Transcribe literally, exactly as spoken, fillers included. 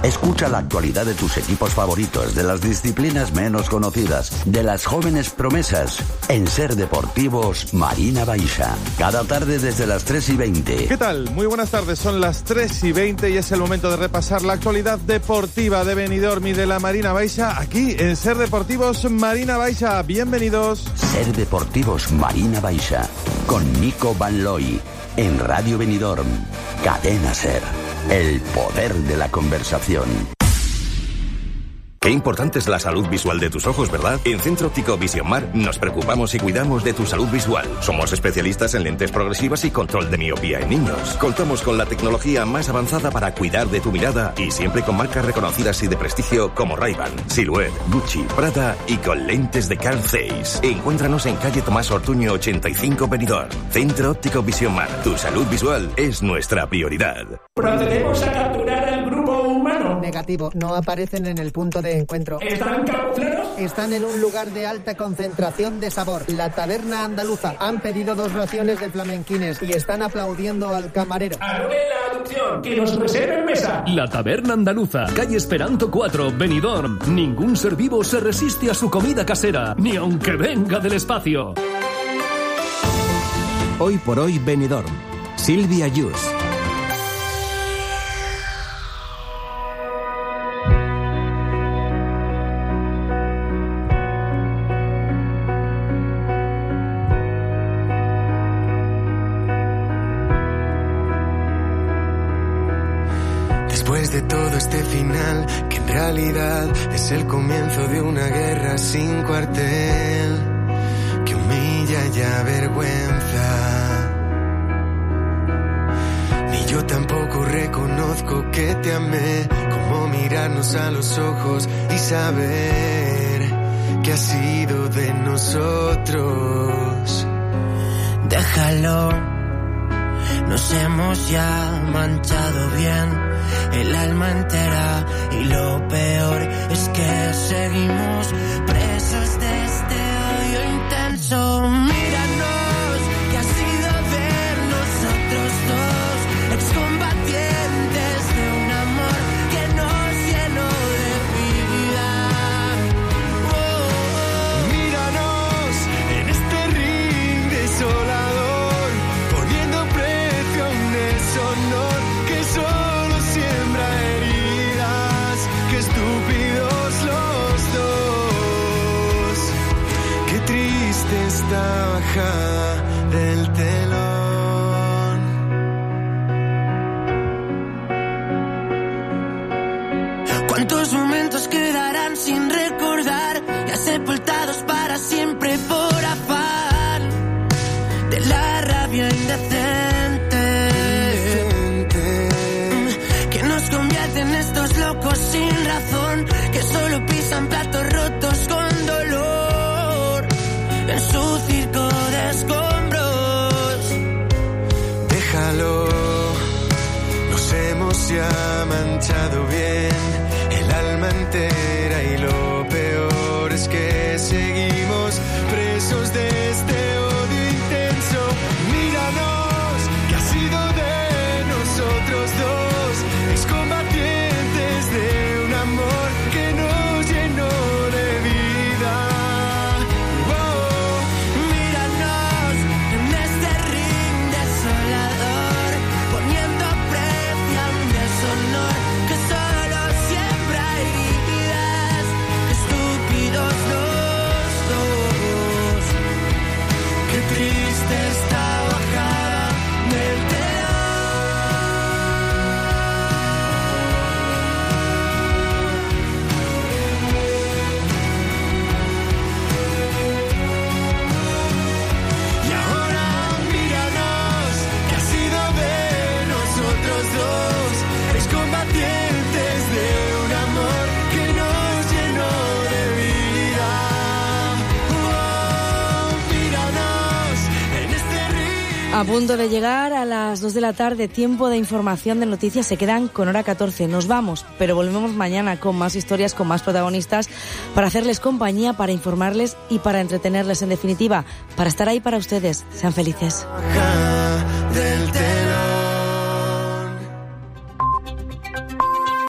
Escucha la actualidad de tus equipos favoritos, de las disciplinas menos conocidas, de las jóvenes promesas, en Ser Deportivos Marina Baixa. Cada tarde desde las tres y veinte. ¿Qué tal? Muy buenas tardes, son las tres y veinte y es el momento de repasar la actualidad deportiva de Benidorm y de la Marina Baixa, aquí en Ser Deportivos Marina Baixa. Bienvenidos. Ser Deportivos Marina Baixa, con Nico Van Looy, en Radio Benidorm, Cadena Ser. El poder de la conversación. Qué importante es la salud visual de tus ojos, ¿verdad? En Centro Óptico Vision Mar nos preocupamos y cuidamos de tu salud visual. Somos especialistas en lentes progresivas y control de miopía en niños. Contamos con la tecnología más avanzada para cuidar de tu mirada y siempre con marcas reconocidas y de prestigio como Ray-Ban, Silhouette, Gucci, Prada y con lentes de Carl Zeiss. Encuéntranos en calle Tomás Ortuño ochenta y cinco Benidorm. Centro Óptico Vision Mar. Tu salud visual es nuestra prioridad. Procedemos a capturar al grupo humano. Negativo, no aparecen en el punto de encuentro. ¿Están camuflados? Están en un lugar de alta concentración de sabor, la Taberna Andaluza. Han pedido dos raciones de flamenquines y están aplaudiendo al camarero. Anule la adopción, que nos reserven mesa. La Taberna Andaluza, calle Esperanto cuatro, Benidorm. Ningún ser vivo se resiste a su comida casera, ni aunque venga del espacio. Hoy por hoy Benidorm. Silvia Yus. Después de todo este final, que en realidad es el comienzo de una guerra sin cuartel, que humilla y avergüenza. Ni yo tampoco reconozco que te amé, como mirarnos a los ojos y saber que ha sido de nosotros. Déjalo, nos hemos ya manchado bien el alma entera y lo peor es que seguimos presos de este odio intenso. Míranos, que ha sido de nosotros dos, excombatientes de un amor que nos llenó de vida. Oh, oh, oh. Míranos en este ring desolador, poniendo precio a un deshonor que solo siembra heridas. Qué estúpidos los dos. Qué triste esta bajada del telón. ¿Cuántos momentos quedarán sin recordar, ya sepultados para siempre por afán de la rabia indecente que nos convierte en estos locos sin razón, que solo pisan platos rotos con dolor en su circo de escombros? Déjalo, nos hemos ya manchado bien el alma entera y lo peor es que seguimos presos de este odio intenso. Míranos, que ha sido de nosotros dos, excombatientes de un amor que nos llenó de vida. Oh, Míranos en este ring desolador, poniendo precio a un deshonor que solo siembra heridas. Qué estúpidos los dos. Qué triste esta bajada del y ahora míranos, que ha sido de nosotros dos, excombatientes de un amor que nos llenó de vida. Oh, míranos en este ring. A punto de llegar a las dos de la tarde, tiempo de información de noticias, se quedan con hora catorce. Nos vamos, pero volvemos mañana con más historias, con más protagonistas, para hacerles compañía, para informarles y para entretenerles, en definitiva, para estar ahí para ustedes. Sean felices.